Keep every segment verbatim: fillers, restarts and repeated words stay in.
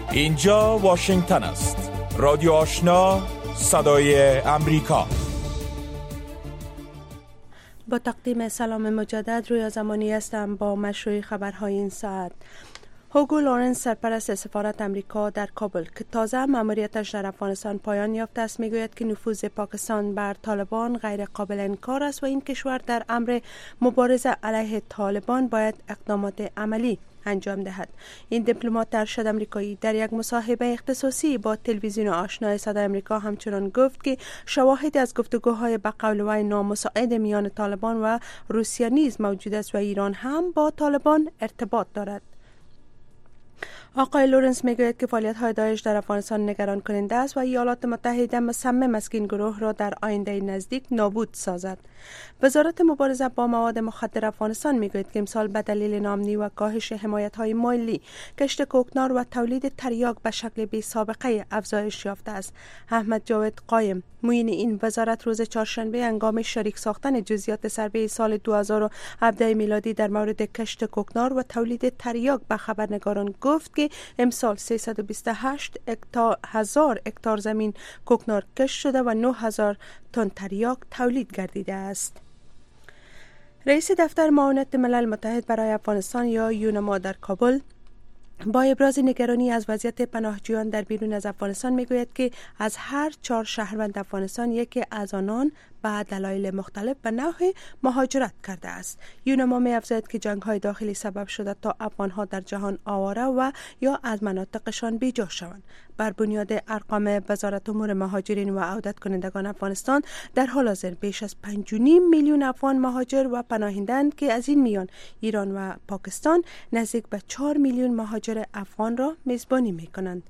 اینجا واشنگتن است. رادیو آشنا، صدای امریکا. با تقدیم سلام مجدد، رویا زمانی هستم با مشروع خبرهای این ساعت. هوگو لورنس، سرپرست سفارت امریکا در کابل که تازه مأموریتش در افغانستان پایان یافته است، میگوید که نفوذ پاکستان بر طالبان غیر قابل انکار است و این کشور در امر مبارزه علیه طالبان باید اقدامات عملی انجام دهد. این دیپلمات ارشد امریکایی در یک مصاحبه اختصاصی با تلویزیون آشنای صدای امریکا همچنان گفت که شواهدی از گفتگوهای به قول وی نامساعد میان طالبان و روسیه نیز موجود است و ایران هم با طالبان ارتباط دارد. آقای لورنس میگوید که فعالیت‌های داعش در افغانستان نگران کننده است و ایالات متحده مصمم است که این گروه را در آینده نزدیک نابود سازد. وزارت مبارزه با مواد مخدر افغانستان میگوید که امسال به دلیل ناامنی و کاهش حمایت‌های مالی، کشت کوکنار و تولید تریاک به شکل بی سابقه افزایش یافته است. احمد جاوید قایم، معین این وزارت، روز چهارشنبه هنگام شریک ساختن جزئیات سروه سال دو هزار و هفده میلادی در مورد کشت کوکنار و تولید تریاک به خبرنگاران گفت که امسال سیصد و بیست و هشت هزار هکتار زمین کوکنار کشت شده و نه هزار تن تریاک تولید گردیده است. رئیس دفتر معاونت ملل متحد برای افغانستان یا یونما در کابل با ابراز نگرانی از وضعیت پناهجویان در بیرون از افغانستان میگوید که از هر چهار شهروند افغانستان یکی از آنان به دلایل مختلف به نوع مهاجرت کرده است. یونما می افزاید که جنگ‌های داخلی سبب شده تا افغان‌ها در جهان آواره و یا از مناطقشان بیجا شوند. بر بنیاد ارقام وزارت امور مهاجرین و عودت کنندگان افغانستان، در حال حاضر بیش از پنج و نیم میلیون افغان مهاجر و پناهنده‌اند که از این میان ایران و پاکستان نزدیک به چهار میلیون مهاجر افغان را میزبانی می‌کنند.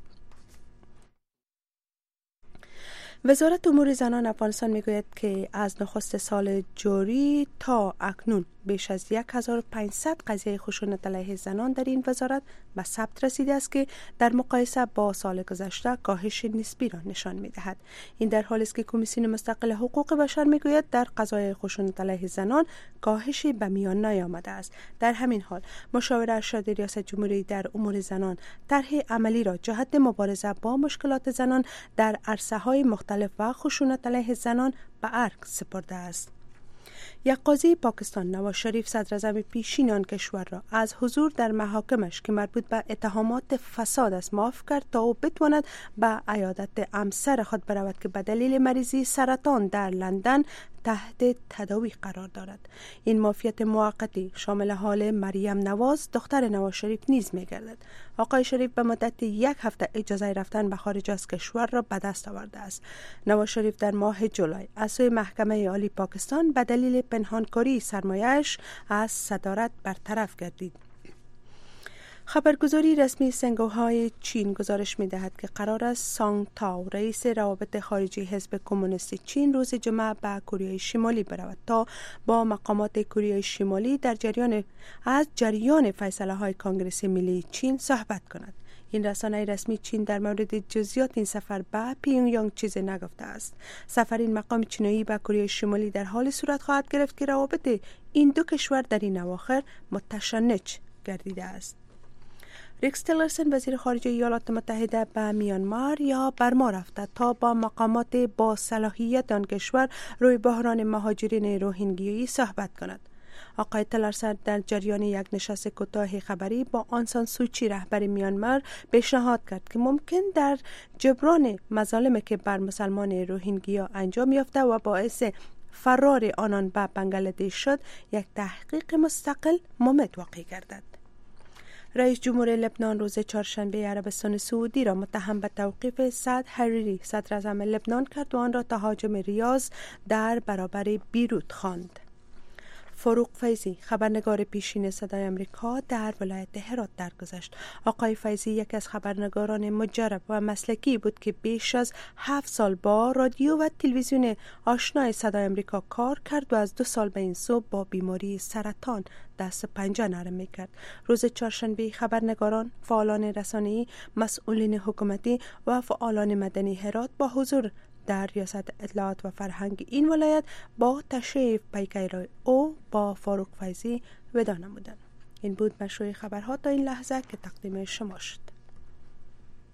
وزارت امور زنان افغانستان میگوید که از نخست سال جاری تا اکنون بیش از هزار و پانصد قضیه خشونت علیه زنان در این وزارت به ثبت رسیده است که در مقایسه با سال گذشته کاهش نسبی را نشان می‌دهد. این در حالی است که کمیسیون مستقل حقوق بشر میگوید در قضایای خشونت علیه زنان کاهشی به میان نیامده است. در همین حال مشاور ارشد ریاست جمهوری در امور زنان طرح عملی را جهت مبارزه با مشکلات زنان در عرصه‌های مختلف و خشونت علیه زنان به ارگ سپرده است. یک قاضی پاکستان، نواز شریف، صدراعظم پیشین آن کشور را از حضور در محاکمش که مربوط به اتهامات فساد است معاف کرد تا او بتواند به عیادت همسر خود برود که به دلیل مریضی سرطان در لندن تحت تداوی قرار دارد. این معافیت موقتی شامل حال مریم نواز، دختر نواز شریف نیز می‌گردد. آقای شریف به مدت یک هفته اجازه رفتن به خارج از کشور را به دست آورده است. نواز شریف در ماه جولای از سوی محکمه عالی پاکستان به دلیل پنهانکاری سرمایه‌اش از صدارت برطرف گردید. خبرگزاری رسمی سنگوهای چین گزارش می‌دهد که قرار است سانگ تاو، رئیس روابط خارجی حزب کمونیست چین، روز جمعه به کره شمالی برود تا با مقامات کره شمالی در جریان از جریان فیصله‌های کنگره ملی چین صحبت کند. این رسانه رسمی چین در مورد جزئیات این سفر به پیونگیانگ چیزی نگفته است. سفر این مقام چینی به کره شمالی در حال صورت خواهد گرفت که روابط این دو کشور در این اواخر متشنج گردیده است. ریکس تیلرسن، وزیر خارجه ایالات متحده، به میانمار یا برما رفته تا با مقامات با صلاحیت آن کشور روی بحران مهاجرین روهینگیایی صحبت کند. آقای تیلرسن در جریان یک نشست کوتاه خبری با آن سان سوچی، رهبر میانمار، پیشنهاد کرد که ممکن در جبران مظالمی که بر مسلمان روهینگیا انجام یافته و باعث فرار آنان به بنگلادش شد، یک تحقیق مستقل ممد واقع گردد. رئیس جمهور لبنان روز چهارشنبه عربستان سعودی را متهم به توقیف سعد حریری، صدراعظم لبنان، کرد و آن را تهاجم ریاض در برابر بیروت خواند. فاروق فیضی، خبرنگار پیشین صدای امریکا، در ولایت هرات درگذشت. آقای فیضی یکی از خبرنگاران مجرب و مسلکی بود که بیش از هفت سال با رادیو و تلویزیون آشنای صدای امریکا کار کرد و از دو سال به این سو با بیماری سرطان دست و پنجه نرم میکرد. روز چهارشنبه خبرنگاران، فعالان رسانه‌ای، مسئولین حکومتی و فعالان مدنی هرات با حضور در ریاست اطلاعات و فرهنگ این ولایت با تشریف پیکر او با فاروق فیضی ودا نمودند. این بود مشروع خبرها تا این لحظه که تقدیم شما شد.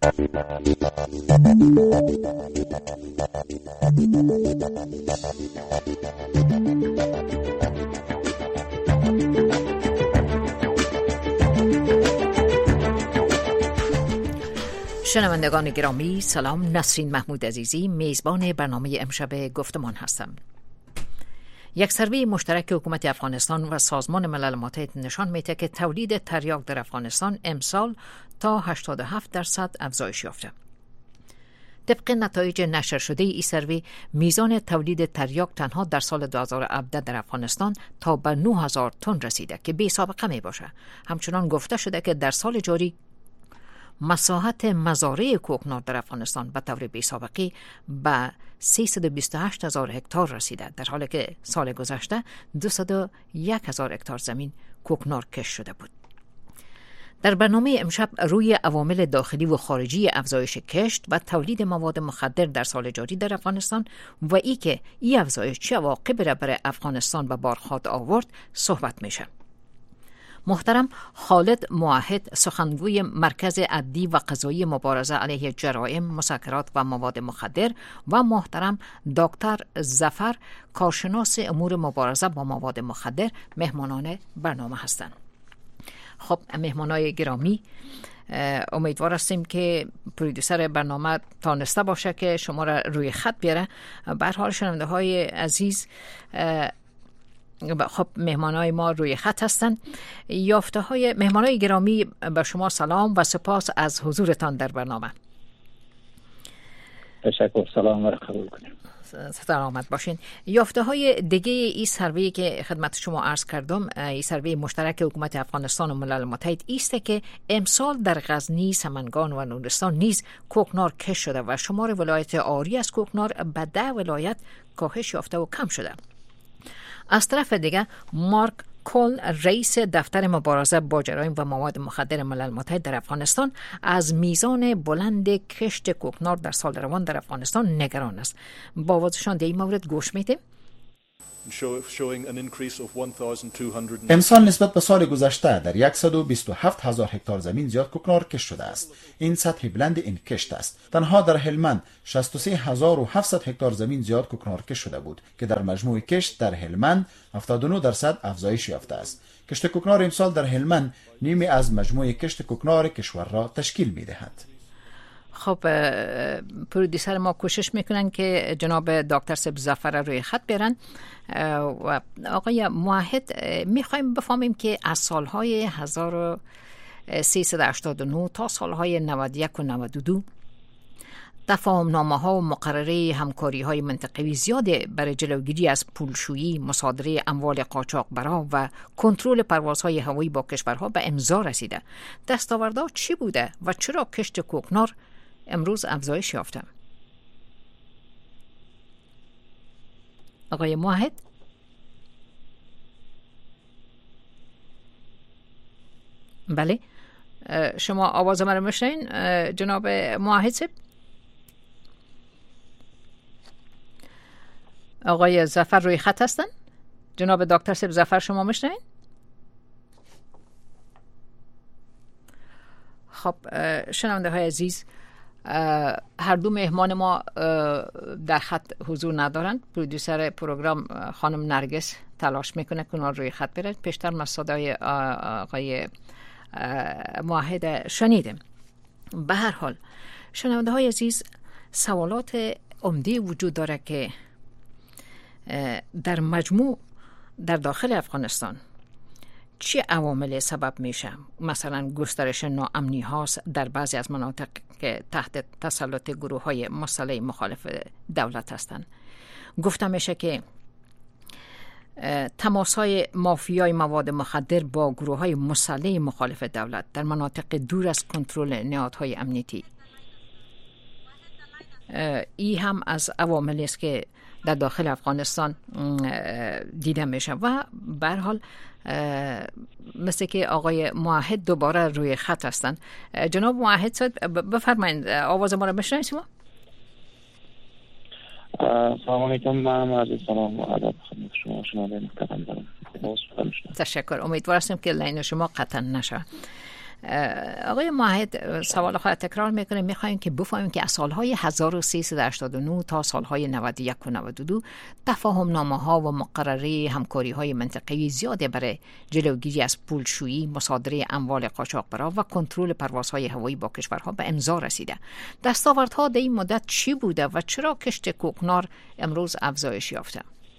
شنوندگان گرامی سلام، نسرین محمود عزیزی میزبان برنامه امشب گفتمان هستم. یک سروی مشترک حکومت افغانستان و سازمان ملل متحد نشان میده که تولید تریاک در افغانستان امسال تا هشتاد و هفت درصد افزایش یافته. طبق نتایج نشر شده این سروی، میزان تولید تریاک تنها در سال دو هزار و هفده در افغانستان تا به نه هزار تن رسیده که بی سابقه می باشه. همچنان گفته شده که در سال جاری مساحت مزارع کوکنار در افغانستان به طور بی سابقه به سیصد و بیست و هشت هزار هکتار رسیده، در حالی که سال گذشته دویست و یک هزار هکتار زمین کوکنار کش شده بود. در برنامه امشب روی عوامل داخلی و خارجی افزایش کشت و تولید مواد مخدر در سال جاری در افغانستان و ای که این افزایش چه عواقبی را برای افغانستان به بار خواهد آورد صحبت میشه. محترم خالد موحد، سخنگوی مرکز عدلی و قضایی مبارزه علیه جرایم، مسکرات و مواد مخدر، و محترم دکتر ظفر، کارشناس امور مبارزه با مواد مخدر، مهمانان برنامه هستند. خب مهمانای گرامی، امیدوار هستیم که پرودوسر برنامه تانسته باشه که شما را روی خط بیاره. به هر حال شنونده های عزیز، خب مهمانای ما روی خط هستند. یافته های مهمانای گرامی، به شما سلام و سپاس از حضورتان در برنامه. تشکر، سلام و قبول کنیم. سلامت باشین. یافته های دیگه این سروی که خدمت شما عرض کردم، این سروی مشترک حکومت افغانستان و ملل متحد است که امسال در غزنی، سمنگان و نورستان نیز کوکنار کش شده و شمار ولایت عاری از کوکنار به ده ولایت کاهش یافته و کم شده. از طرف دیگه مارک کول، رئیس دفتر مبارزه با جرایم و مواد مخدر ملل متحد در افغانستان، از میزان بلند کشت کوکنار در سال روان در افغانستان نگران است. با آوازشان در این مورد گوش میدیم. امسال نسبت به سال گذشته در صد و بیست و هفت هزار هکتار زمین زیاد کوکنار کشت شده است. این سطح بلند این کشت است. تنها در هلمند شصت و سه هزار و هفتصد هکتار زمین زیاد کوکنار کشت شده بود که در مجموع کشت در هلمند هفتاد و نه درصد افزایش یافته است. کشت کوکنار امسال در هلمند نیمی از مجموع کشت کوکنار کشور را تشکیل می‌دهد. خب پرودوسر ما کوشش میکنن که جناب دکتر سب ظفر روی خط بیارن. و آقای موحد، میخوایم بفهمیم که از سالهای هزار و سیصد و هشتاد و نه تا سالهای نود و یک و نود و دو تفاهم نامه ها و مقرره همکاری های منطقوی زیاده برای جلوگیری از پولشویی، مصادره اموال قاچاقبران و کنترل پروازهای هوایی با کشورها به امضا رسیده. دستاوردها چی بوده و چرا کشت کوکنار امروز افزایش یافته؟ آقای موحد؟ بله، شما آواز من رو میشنین جناب موحد صاحب؟ آقای ظفر روی خط هستن؟ جناب دکتر صاحب ظفر شما میشنین؟ خب شنونده های عزیز، هر دو مهمان ما در خط حضور ندارند. پرودوسر پروگرام خانم نرگس تلاش میکنه که اونا روی خط بره. پیشتر ما صدای آقای موحد شنیدیم. به هر حال شنونده های عزیز، سوالات عمده وجود داره که در مجموع در داخل افغانستان چه عوامل سبب میشه؟ مثلا گسترش ناامنی هاست در بعضی از مناطق که تحت تسلط گروه های مسلح مخالف دولت هستند. گفته میشه که تماس های مافیای مواد مخدر با گروه های مسلح مخالف دولت در مناطق دور از کنترل نهادهای امنیتی، ای هم از عواملی است که در داخل افغانستان دیده میشه. و به هر حال مثل که آقای موحد دوباره روی خط هستن. جناب موحد صاحب بفرمایید، آواز ما رو بشنوید شما. سلام علیکم، من عرض سلام و ادب خدمت شما شنونده محترم دارم. تشکر. امیدوار هستم که لین شما قطع نشه. آقای موحد، سوال خواهد تکرار میکنیم، میخوایم که بفهمیم که از سالهای هزار و سیصد و هشتاد و نه تا سالهای نود و یک و نود و دو تفاهم نامه ها و مقرره همکاری های منطقه‌ای زیاده برای جلوگیری از پولشویی، مصادره اموال قاچاقبرا و کنترل پروازهای هوایی با کشورها به امضا رسیده. دستاوردها در این مدت چی بوده و چرا کشت کوکنار امروز افزایش یافته؟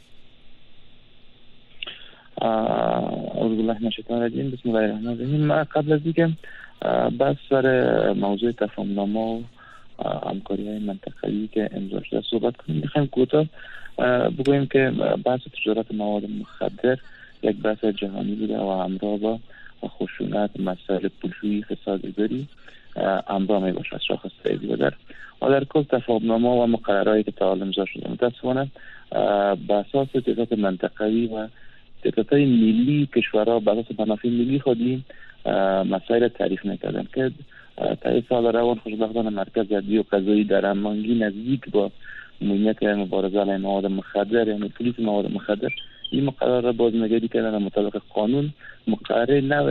اعوذ بالله من الشیطان الرجیم، بسم الله الرحمن الرحیم. ما قبل از اینکه بحث سر موضوع تفاهم‌نامه و همکاری‌های منطقه‌ای که امضا شده صحبت کنیم، می‌خوایم کوتاه بگوییم که بحث تجارت مواد مخدر یک بحث جهانی بوده و همراه با خشونت، مسائل پولشویی، فسادگری همراه میباشد. شاخص سیدی و در و در کل تفاهم‌نامه و مقررهایی که تا حال امضا شده متأسفانه به اساس سیاست منطقه‌ای و سیاست‌های ملی کشورها به اساس منافع ملی خودی مسائل تعریف نکردن که تا سال روان خوشبختانه مرکز عدلی و قضایی در هماهنگی نزدیک با موقعیت مبارزه علیه مواد مخدر یعنی پلیس مواد مخدر این مقرر را بازنگری کردن مطابق قانون مقرر نو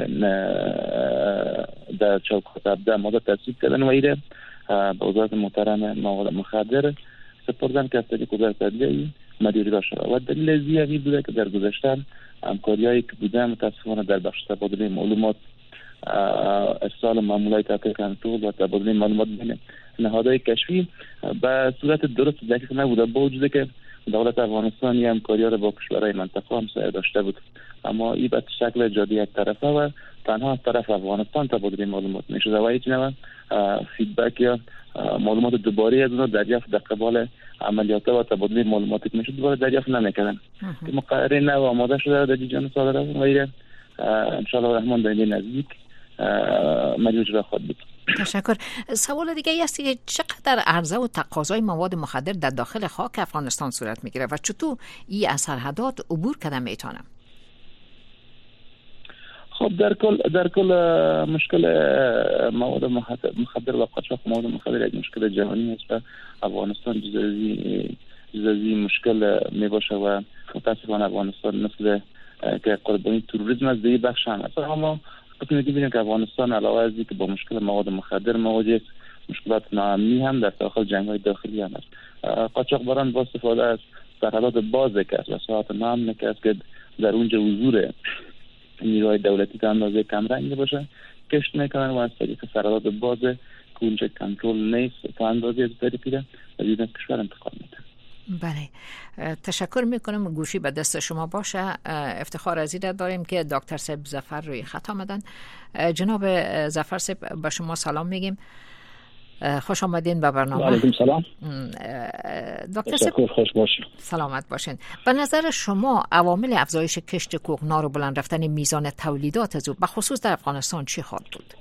در چوکات هفده ماده تصویب کردن و ایره به وزارت محترم مواد مخدر سپردن که از طریق وزارت عدلیه مدیری را شده و دلیل زیادی بوده که در گذشته همکاری‌هایی که بوده متأسفانه در بخش تبادل معلومات، ارسال مامورای تحقیق کنترل و تبادل معلومات بین نهادهای کشفی به صورت درست دقیق نبوده، با وجود که دولت افغانستان این همکاری‌ها را با کشورهای منطقه همسایه داشته بود، اما این به شکل جدی یک طرفه و تنها از طرف افغانستان تبادل معلومات می‌شده و هیچ نوع فیدبک یا معلومات دوباره از اونها دریافت در قبال عملیات و تبادل معلوماتی که میشه دوباره دریافت نمی‌کردن. که مقرره نو آماده شده در جان صادره و غیره ان شاء الله رحمان در نزدیک مجوز را خود بود. تشکر. سوال دیگه است که چقدر عرضه و تقاضای مواد مخدر در داخل خاک افغانستان صورت میگیره و چطور این از سرحدات عبور کردن میتونه؟ خب در کل در کل مشکل مواد مخدر و قاچاق مواد مخدر یک مشکل جهانی است و افغانستان جزئی جزئی مشکل می باشه و متاسفانه افغانستان مثل که قربانی تروریسم از این بخش هم است. اما وقتی می‌بینیم که افغانستان علاوه از اینکه با مشکل مواد مخدر مواجه است، مشکلات ناامنی هم در داخل جنگ‌های داخلی هم است. قاچاقبران با استفاده از سرحدات باز که است و ساحات ناامن که است که در اونجا حضور نیروهای دولتی تا اندازه کمرنگ باشه کشت میکنن و از طریق سرحدات باز که اونجا کنترل نیست تا اندازه از طریق پیره از این کشور انتقال میده. بله، تشکر میکنم. گوشی به دست شما باشه. افتخار از این داریم که دکتر صاحب ظفر روی خط آمدن. جناب ظفر صاحب با شما سلام میگیم، خوش آمدین به برنامه. علیکم سلام. دکتر صاحب خوش باشین. سلامت باشین. به نظر شما عوامل افزایش کشت کوکنار و بلند رفتن میزان تولیدات از او به خصوص در افغانستان چی خواهد بود؟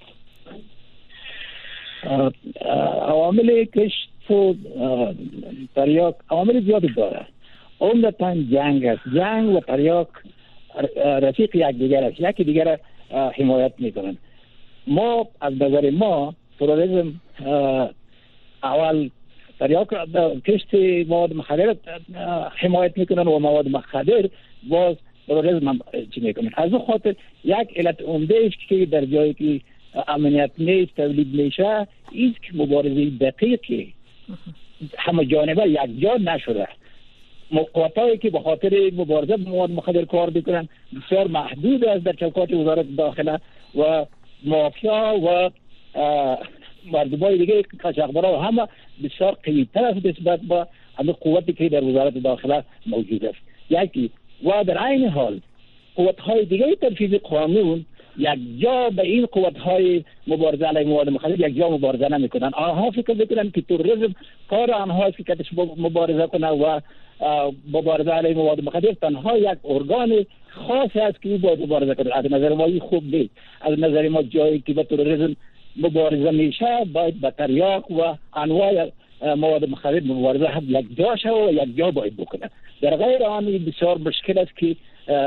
عوامل کشت و تریاک عوامل زیادی داره. عمدتاً جنگ است. جنگ و تریاک رفیق یک دیگر است، یکی دیگر حمایت میکنن. ما از نظر ما تروریسم اول تریاک کشت مواد مخدر حمایت میکنن و مواد مخدر باز تروریسم چی میکنن. از اون خاطر یک علت عمده است که در جایی که امنیت نیست تولید میشه ایست که مبارزه دقیقی همه جانبه یک جا نشده. قوتایی که به خاطر مبارزه با مواد مخدر کار میکنن بسیار محدود است در چوکات وزارت داخله و مافیا و مردمای دیگه قاچاقبرا همه بسیار قوی‌تر است نسبت به همه قوتی که در وزارت داخله موجود است. یکی و در عین حال قوت‌های دیگه تنفیذ قانون یک جا به این قوت‌های مبارزه علیه مواد مخدر یک جا مبارزه نمی‌کنن. آنها فکر می‌کنن که تروریسم کار آنها است که کتش مبارزه کنه و مبارزه علیه مواد مخدر تنها یک ارگان خاص است که باید مبارزه کنه. از نظر ما خوب نیست. از نظر ما جایی که با تروریسم مبارزه میشه باید با تریاک و انواع مواد مخدر مبارزه هم یک جا شه و یک جا باید بکنه. در غیر آن بسیار مشکل است که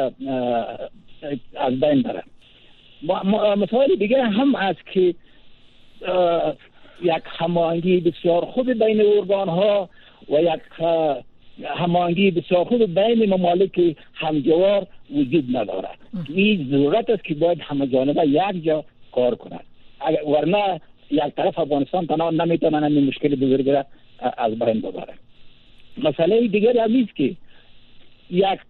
از بین بره. مسائل دیگه هم است که یک هماهنگی بسیار خوب بین ارگان ها و یک هماهنگی بسیار خوب بین ممالک همجوار وجود نداره. این ضرورت است که باید همه جانبه یک جا کار کنند. ورنه یک طرف افغانستان تنها نمیتونن این مشکل بزرگ را از بین ببرن. مسئله دیگر هم نیست که یک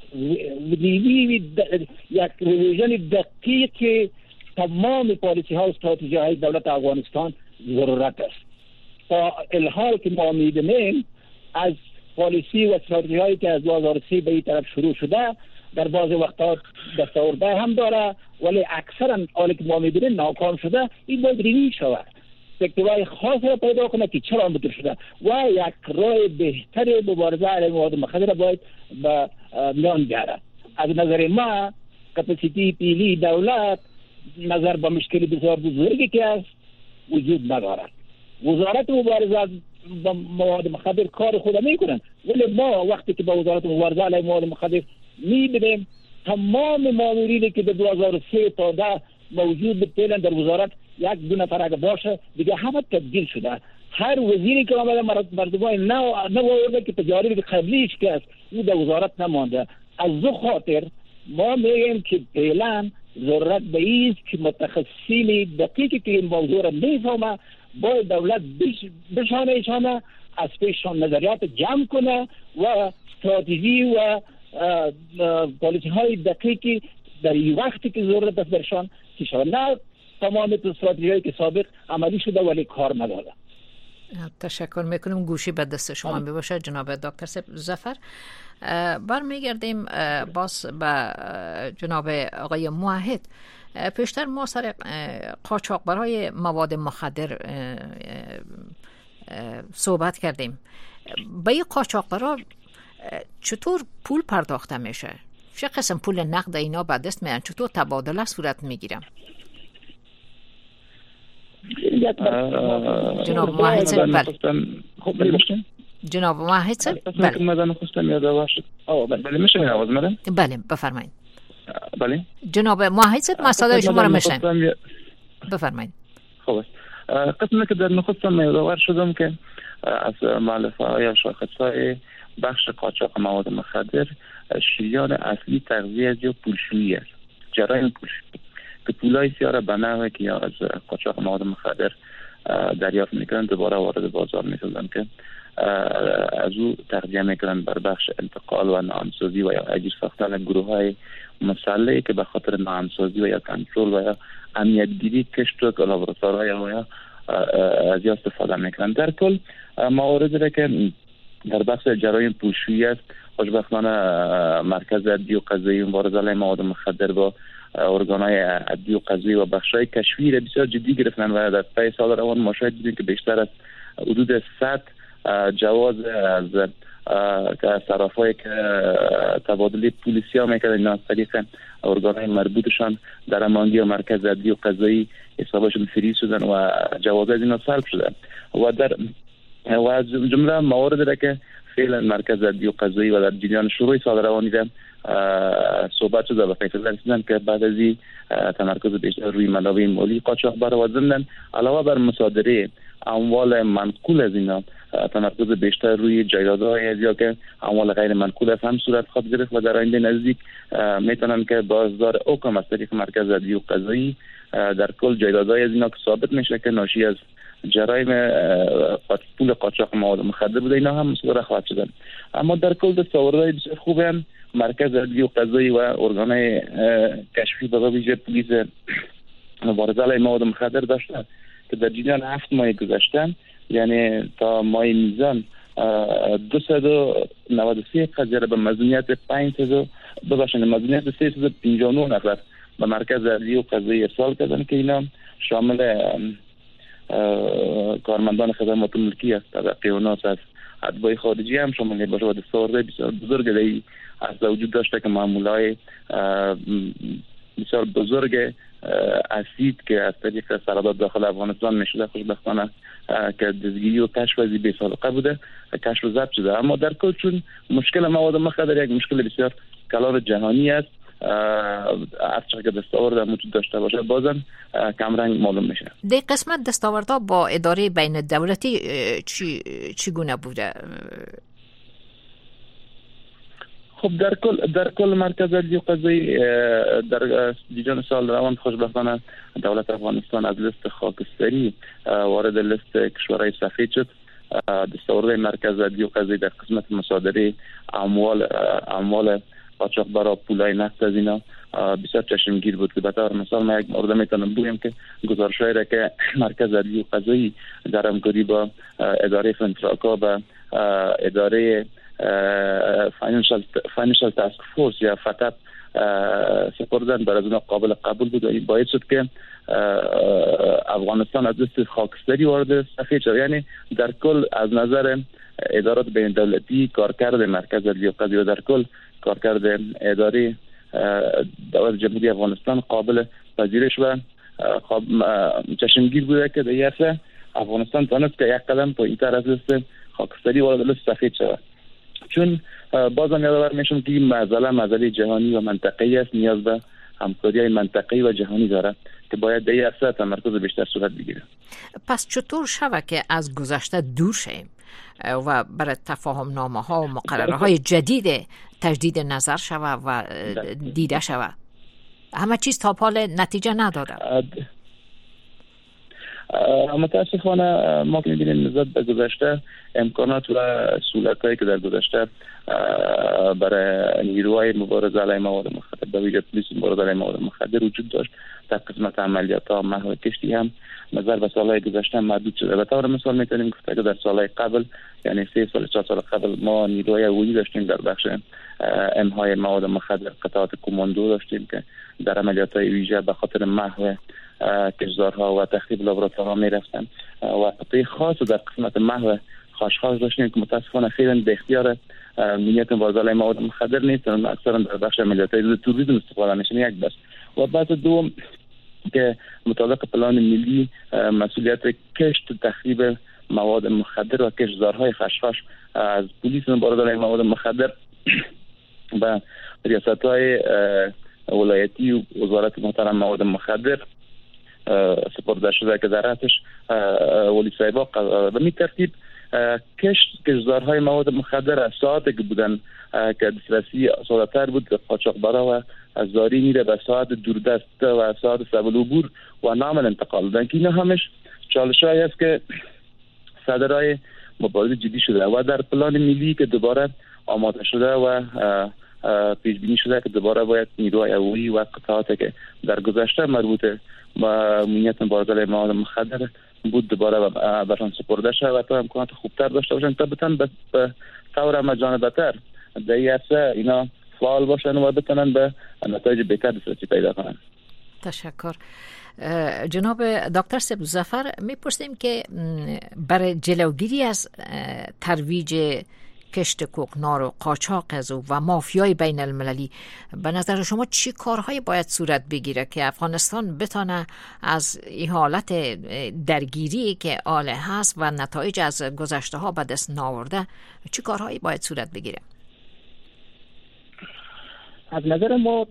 یک ریویژن دقیق که تمام پالیسی ها و استراتژی های دولت افغانستان ضرورت است. تا الحال که ما می‌بینیم از پالیسی و استراتژی هایی که از دو هزار و سه به این طرف شروع شده در بعض وقتا دستاورده هم داره، ولی اکثرا حالی که ما می‌بینیم ناکام شده. این باید ریویو شود، تکتیبای خاص را پیدا کنه که چرا اینطور شده و یک راه بهتر مبارزه علیه مواد مخدر باید به میان بیاره. از نظر ما کپاسیتی پیلی دولت نظر به مشکل بسیار بزرگی که است وجود ندارد. وزارت مبارزه با مواد مخدر کار خود میکنن، ولی ما وقتی که با وزارت مبارزه علیه مواد مخدر میبینیم تمام مامورینی که در دو هزار و سه تا ده موجود بودن در وزارت یک دو نفر اگه باشه دیگه همه تبدیل شده. هر وزیری که آمده مردمای نو نو که تجاری قبلیش که است او در وزارت نمانده. از دو خاطر ما میگیم که فعلا ضرورت به این است که متخصصین دقیقی که این موضوع را میفهمه باید دولت بشانه ایشانه از پیششان نظریات جمع کنه و استراتژی و پالیسی های دقیقی در این وقتی که ضرورت است برشان چیشان. نه تمام استراتژی هایی که سابق عملی شده ولی کار نداده. تشکر میکنم. گوشی به دست شما میباشه جناب دکتر ظفر. برمیگردیم باز به جناب آقای موحد. پیشتر ما سر قاچاقبرای مواد مخدر صحبت کردیم. به این قاچاقبرا چطور پول پرداخته میشه؟ چه قسم پول نقد اینا به دست میان؟ چطور تبادله صورت میگیرن؟ جناب موحد صاحب بله. جناب موحد صاحب بله. مدن خواستم یادآور شد. بله میشه این آواز مدن؟ بله بفرمایید. بله. جناب موحد صاحب ما صدای شما رو میشنویم. بفرمایید. خوب است. قسمی که در نخستم یادآور شدم که از مؤلفه‌های یا شاخص‌های بخش قاچاق مواد مخدر شریان اصلی تغذیه یا پولشویی است. جرایم پولشویی که پولای سیاره به نحوی که از قاچاق مواد مخدر دریافت میکنن دوباره وارد بازار میسازن که از او تغذیه میکنن بر بخش انتقال و نامسازی و یا اجیر ساختن گروه های مسلحی که به خاطر نامسازی و یا کنترل و یا امنیت گیری کشت و لابراتوارهای و یا از یا استفاده میکنن. در کل مواردی را که در بخش جرایم پولشویی است خوشبختانه مرکز عدلی و قضایی مبارزه علیه مواد مخدر با ارگان‌های عدلی و قضایی و بخش‌های کشفی را بسیار جدی گرفتن و در طی سال روان ما شاهد بودیم که بیشتر از حدود صد جواز از صرافایی که تبادل پولیسیا میکردن اینا از طریق ارگان‌های مربوطشان در امانگی و مرکز عدلی و قضایی حسابشون فریز شدن و جواز از اینا سلب شدن و در و از جمله مواردی را که فعلا مرکز عدلی و قضایی و در جریان شروع سال روانی ده صحبت شده و فیصله رسیدن که بعد از این تمرکز بیشتر روی منابع مالی قاچاقبر و ضمن علاوه بر مصادره اموال منقول از اینا تمرکز بیشتر روی جایدادهای از یا که اموال غیر منقول هم صورت خواهد گرفت و در آینده نزدیک میتونن که بازدار حکم از طریق مرکز عدلی و قضایی در کل جایدادهای از اینا که ثابت میشه که ناشی از جرایم پول قاچاق مواد مخدر بوده اینا هم مصادره خواهد شدن. اما در کل دستاوردهای بسیار خوبه هم مرکز عدلی و قضایی و ارگان‌های کشفی به ویژه پلیس مبارزه علیه مواد مخدر داشتن که در جریان هفت ماه گذشته یعنی تا ماه میزان دویست و نود و سه قضیه را به مظنونیت پانصد ببخشید مظنونیت سیصد و پنجاه و نه نفر به مرکز عدلی و قضایی ارسال کردن که اینا شامل کارمندان خدمات ملکی است، طبقه و ناس از اتباع خارجی هم شامل باشه و دستاورد بسیار بزرگ دیگه از وجود داشته که معمولای بسیار بزرگ اسید که از طریق سرادات داخل افغانستان میشده خوشبختانه که دزگیری و کشف از به سابقه بوده کشف و ضبط شده. اما در کل چون مشکل مواد مخدر یک مشکل بسیار کلان جهانی است هرچه که دستاورد موجود داشته باشه بازم کمرنگ معلوم میشه. در قسمت دستاوردها با اداره بین دولتی چی چگونه بوده؟ خب در کل در کل مرکز عدلی قضایی در دیجان سال روان خوشبختانه دولت افغانستان از لیست خاکستری وارد لیست کشورهای سفید شد. دستورده مرکز عدلی قضایی در قسمت مصادره اموال اموال قاچاقبرا پولای نفت از اینا بسیار چشمگیر بود که به طور مثال ما یک مورد میتونم بگم که گزارش‌هایی را که مرکز عدلی قضایی در همکاری با اداره فنتراکا و اداره فاینانشال فاینانشال تاسک فورس یا فتاب سپردن بر از اون قابل قبول بود و این باعث شد که افغانستان از لیست خاکستری وارد سفید شد. یعنی در کل از نظر ادارات بین دولتی کارکرد مرکز عدلی قضایی و در کل کارکرد اداره دولت جمهوری افغانستان قابل پذیرش و چشمگیر بوده که در اصل افغانستان تونست که یک قدم پایین‌تر از لیست خاکستری وارد لیست سفید شود. چون بازم یادآور میشم که این مسئله مسئله جهانی و منطقه‌ای است، نیاز به همکاری منطقه‌ای و جهانی داره که باید در این عرصه تمرکز بیشتر صورت بگیره. پس چطور شود که از گذشته دور شیم و برای تفاهم نامه ها و مقرره های جدید تجدید نظر شود و دیده شود؟ همه چیز تا حال نتیجه نداده. متاسفانه ما که می‌بینیم نسبت به گذشته امکانات و سهولت‌هایی که در گذشته برای نیروهای مبارزه علیه مواد مخدر به ویژه پلیس مبارزه علیه مواد مخدر وجود داشت، در قسمت عملیات‌ها محو کشتی هم نظر به سالهای گذشته محدود شده. به طور مثال میتونیم گفت که در سالهای قبل یعنی سه سال چهار سال قبل ما نیروهای هوایی داشتیم در بخش امهای مواد مخدر، قطعات کماندو داشتیم که در عملیات‌های ویژه به خاطر محو کشزارها و تخریب لابراتوارها میرفتن و قطعه خاص در قسمت محو خاشخاش داشتیم که متاسفانه خیلی به اختیار امنیت مبارزه علیه مواد مخدر نیستن، اکثرا در بخش عملیات‌های توریسم استفاده میشن. یک بس و بعد دوم که مطابق پلان ملی مسئولیت کشت تخریب مواد مخدر و کشزارهای خاشخاش از پلیس مبارزه علیه مواد مخدر و ریاست‌های ولایتی و وزارت محترم مواد مخدر سپرده شده که در رأسش ولی صاحبا به می ترتیب کشت کشزارهای مواد مخدر از ساعتی که بودن که دسترسی ساده‌تر بود قاچاقبرا و از زاری میره به ساعت دوردست و ساعت سبل عبور و نامل انتقال دادن که اینا همش چالش‌هایی است که صدرهای مبارزه جدی شده و در پلان ملی که دوباره آماده شده و پیش بینی شده که دوباره باید نیروهای هوایی و قطعاتی که در گذشته مربوط به امنیت مبارزه علیه مواد مخدر بود دوباره برشان سپرده شد و تا امکانات خوبتر داشته باشن تا بتن به طور مجانبتر در این عرصه اینا فعال باشن و بتونن به نتایج بهتر دسترسی پیدا کنن. تشکر. جناب دکتر سبزظفر میپرسیم که برای جلوگیری از ترویج کشت کوکنار و قاچاق از او و مافیای بین المللی به نظر شما چی کارهایی باید صورت بگیره که افغانستان بتانه از این حالت درگیری که آله هست و نتایج از گذشته ها به دست ناورده چی کارهایی باید صورت بگیره؟ از نظر ما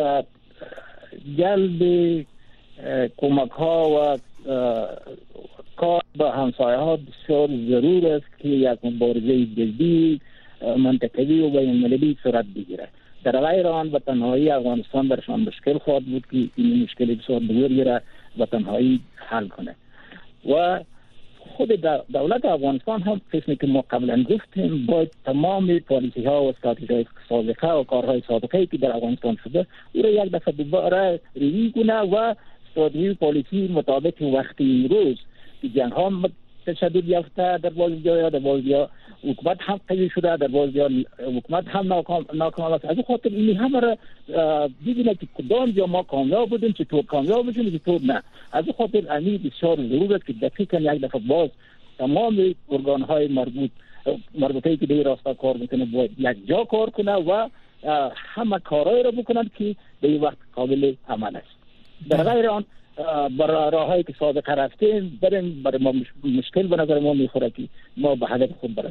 جلب کمک ها و کار با همسایه ها بسیار ضرور است که یک مبارزه جدی منطقه‌ای و بین المللی صورت بگیره. در غیر آن به تنهایی افغانستان برشان مشکل خواهد بود که این مشکل بسیار بزرگی را به تنهایی حل کنه و خود دولت افغانستان هم قسمی که ما قبلا گفتیم باید تمام پالیسی ها و استراتژی سابقه و کارهای سابقه که در افغانستان شده او را یک دفعه دوباره ریویو کنه و استراتژی پالیسی مطابق وقتی امروز که جنگ ها تشدد یافته در بعضی جاها، در بعضی جاها حکومت هم قوی شده، در بعضی جاها حکومت هم ناکام ناکام است. از خاطر این همه را دیدیم که کدام جا ما کامیاب بودیم چطور کامیاب بشیم چطور نه. از خاطر امید بسیار ضرورت است که دقیقاً یک دفعه باز تمام ارگان های مربوط مربوطه که به راستا کار میکنه باید یک جا کار کنه و همه کارهای را بکنند که به این وقت قابل عمل است. در غیر آن برای راههایی که سابقه رفتیم بریم برای ما مشکل به نظر ما میخوره که ما به هدف خود برسیم.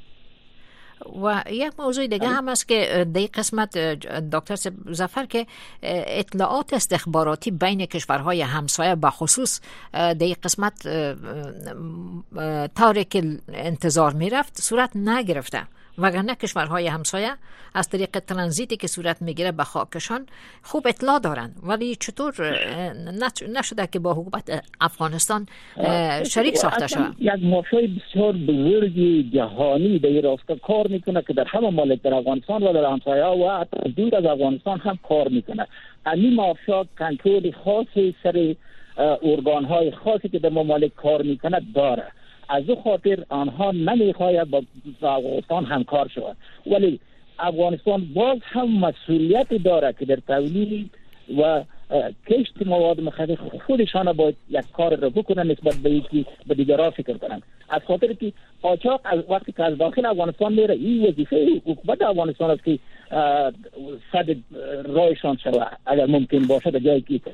و یک موضوع دیگه هم است که در قسمت دکتر سبزظفر که اطلاعات استخباراتی بین کشورهای همسایه به خصوص در قسمت طوری که انتظار میرفت صورت نگرفته وگرنه کشورهای همسایه از طریق ترانزیتی که صورت میگیره به خاکشان خوب اطلاع دارن، ولی چطور نشده که با حکومت افغانستان شریک ساخته شود؟ یک مافیای بسیار بزرگی جهانی در این راستا کار میکنه که در همه ممالک در افغانستان و در همسایه و حتی دور از افغانستان هم کار میکنه. این مافیا کنترل خاصی سر ارگان های خاصی که در ممالک کار میکنه داره. از او خاطر آنها نمیخواهد با افغانستان همکار شود، ولی افغانستان باز هم مسئولیت داره که در تولید و کشت مواد مخدر خودشان باید یک کار را بکنن نسبت به اینکه به دیگران فکر کنن. از خاطر که قاچاق از وقتی که از داخل افغانستان میره، این وظیفه حکومت افغانستان است که صد رایشان شود اگر ممکن باشه در جایی که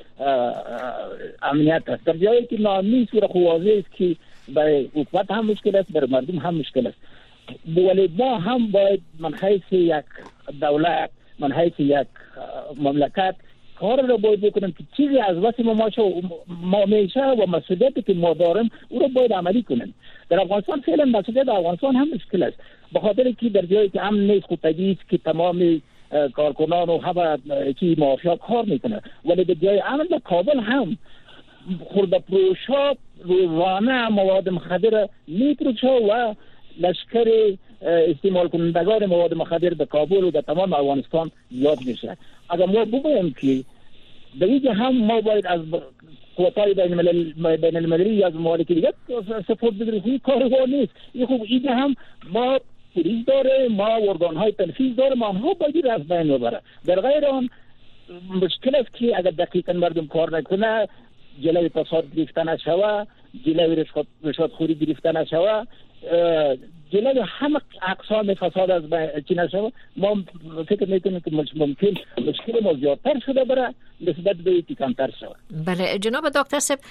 امنیت است. در جایی که ناامنی صورت واضح است که برای حکومت هم مشکل است، برای مردم هم مشکل است. ولی ما هم باید من حیث یک دولت، من حیث یک مملکت کار را باید بکنیم که چیزی از واسه ما ما میشه و مسئولیتی که ما داریم او را باید عملی کنیم. در افغانستان فعلا مسئولیت افغانستان هم مشکل است، به خاطر که در جایی که امن نیست خود طبیعی است که تمام کارکنان و همه چی مافیا کار میکنه، ولی در جای امن در کابل هم خورده پروشا روزانه مواد مخدر میپروشه و لشکر استعمال کنندگان مواد مخدر در کابل و در تمام افغانستان زیاد میشه. اگر ما بگوییم که در اینجا هم ما باید از قوت‌های بین المللی از ممالک دیگه سپورت بگیریم، این کار نیست. این خوب اینجا هم ما پلیس داره، ما ارگان‌های تنفیذ داره، ما هم باید از بین ببره. در غیر آن مشکل است که اگر دقیقاً مردم کار نکنه، جلوی فساد گرفته نشود، جلوی رشوت خوری گرفته نشود، جلوی همه اقسام فساد از چی نشود، ما فکر میکنیم که ممکن مشکل ما زیادتر شده بره نسبت به اینکه کمتر شود. بله جناب دکتر صاحب،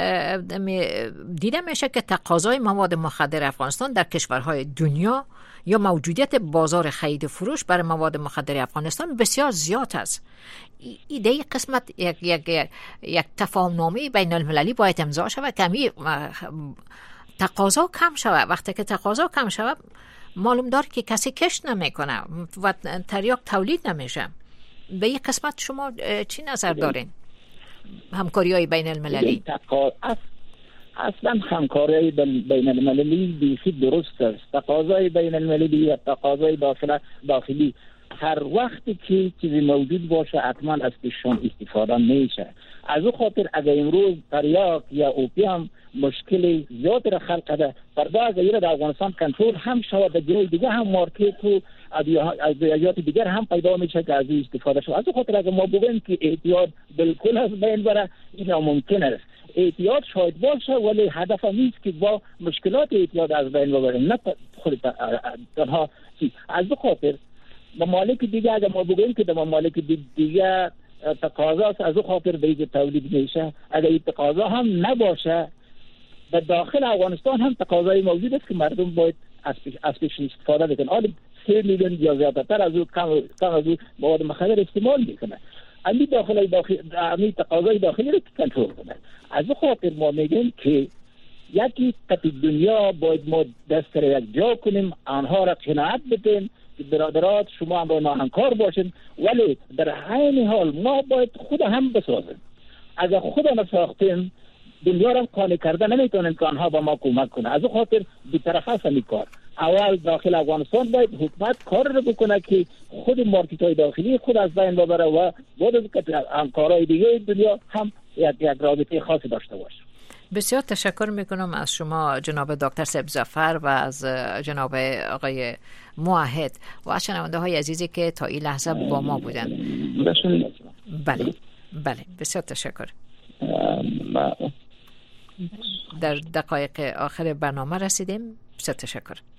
دیده میشه که تقاضای مواد مخدر افغانستان در کشورهای دنیا یا موجودیت بازار خرید و فروش برای مواد مخدر افغانستان بسیار زیاد است. ایده ای قسمت یک یک یک تفاهم‌نامه بین المللی باید امضا شود که می تقاضا کم شود. وقتی که تقاضا کم شود معلوم داره که کسی کشت نمیکنه و تریاک تولید نمیشه. به این قسمت شما چی نظر دارین؟ همکاری های بین المللی اصلا همکاری بین المللی بیخی درست است. تقاضای بین المللی یا تقاضای داخل داخلی هر وقتی که چیزی موجود باشه حتما از پیشان استفاده میشه. از او خاطر اگر امروز تریاک یا اوپیوم مشکل زیاد را خلق کرده، فردا اگر ایره در افغانستان کنترل هم شود، در جای دیگه هم مارکت و ادویات دیگر هم پیدا میشه که از این استفاده شود. از او خاطر اگر ما بگوییم که احتیاط بالکل از بین بره، این ناممکن است. احتیاط شاید باشه ولی هدف نیست که با مشکلات احتیاط از بین ببریم، نه خود تنها. از او خاطر ممالک دیگه اگر ما بگوییم که در ممالک دیگه تقاضا است، از او خاطر به اینجا تولید میشه. اگر این تقاضا هم نباشه، در داخل افغانستان هم تقاضای موجود است که مردم باید از پیش استفاده بکنن. حالا سه میلیون یا زیادتر از او کم از او مواد مخدر استعمال میکنه. امی داخل داخل امی تقاضای داخلی رو کنترل کنه. از او خاطر ما میگیم که یکی قطع دنیا باید ما دست را یک جا کنیم، آنها را قناعت بدیم که برادرات شما هم با ما همکار باشین، ولی در عین حال ما باید خود هم بسازیم. اگر خود نساختیم دنیا را قانع کرده نمیتونن که آنها با ما کمک کنه. از او خاطر بی‌طرف است این کار. اول داخل افغانستان باید حکومت کار را بکنه که خود مارکت های داخلی خود از بین ببره و بعد از که همکارای دیگه دنیا هم یک یک رابطه خاصی داشته باشه. بسیار تشکر میکنم از شما جناب دکتر صاحب ظفر و از جناب آقای موحد و از شنونده های عزیزی که تا این لحظه با ما بودن. بله بله بسیار تشکر. در دقایق آخر برنامه رسیدیم. بسیار تشکر.